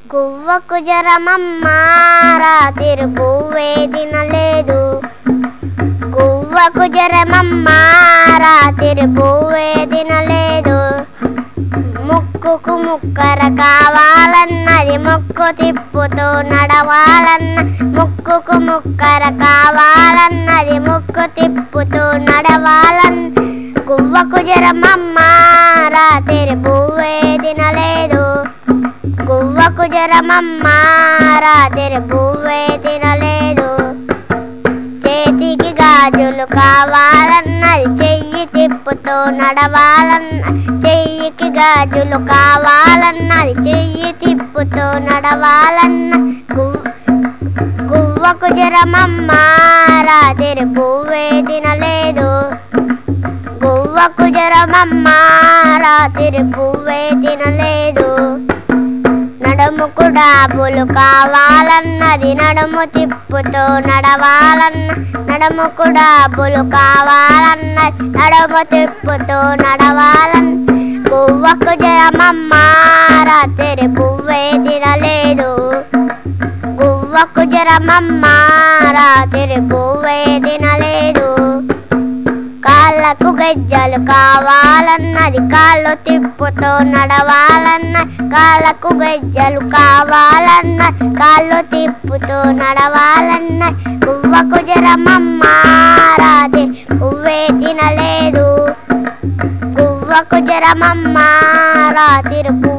గువ్వకు జ్వరమమ్మ రాత్రి పువ్వే తినలేదు. గువ్వకు జ్వరమమ్మ రాత్రి పువ్వే తినలేదు. ముక్కుకు ముక్కర కావాలన్నది ముక్కు తిప్పుతూ నడవాలన్న. ముక్కుకు ముక్కర కావాలన్నది ముక్కు తిప్పుతూ నడవాలన్న. గువ్వకు జ్వరమమ్మ రాత్రి పువ్వే తినలేదు. గువ్వకు జ్వరమమ్మ రాత్రి పువ్వే తినలేదు. చేతికి గాజులు కావాలన్నది చెయ్యి తిప్పుతూ నడవాలన్న. చెయ్యికి గాజులు కావాలన్నది చెయ్యి తిప్పుతూ నడవాలన్న. గువ్వకు జ్వరమమ్మ రాత్రి పువ్వే తినలేదు. గువ్వకు జ్వరమమ్మ రాత్రి పువ్వే తినలేదు. నడుముకు డాబులు కావాలన్నది నడుము తిప్పుతూ నడవాలన్న. నడుముకు డాబులు కావాలన్నది నడుము తిప్పుతూ నడవాలన్న. గువ్వకు జ్వరమమ్మ రాత్రి పువ్వే తినలేదు. గువ్వకు జ్వరమమ్మ రాత్రి పువ్వే తినలేదు. కాళ్ళకు గజ్జలు కావాలన్నది కాళ్ళు తిప్పుతూ నడవాలన్న. కాళ్ళకు గజ్జలు కావాలన్న కాళ్ళు తిప్పుతూ నడవాలన్న. గువ్వకు జ్వరమమ్మ రాత్రి పువ్వే తినలేదు. గువ్వకు జ్వరమమ్మ రాత్రి